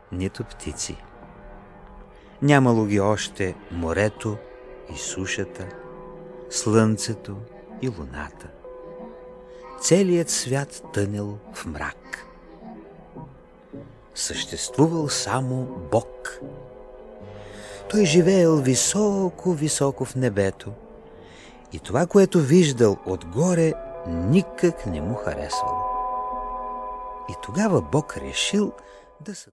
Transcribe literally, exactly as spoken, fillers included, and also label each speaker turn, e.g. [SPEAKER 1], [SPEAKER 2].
[SPEAKER 1] нито птици. Нямало ги още морето и сушата, слънцето и луната. Целият свят тънел в мрак. Съществувал само Бог. Той живеел високо-високо в небето и това, което виждал отгоре, никак не му харесвало. И тогава Бог решил да се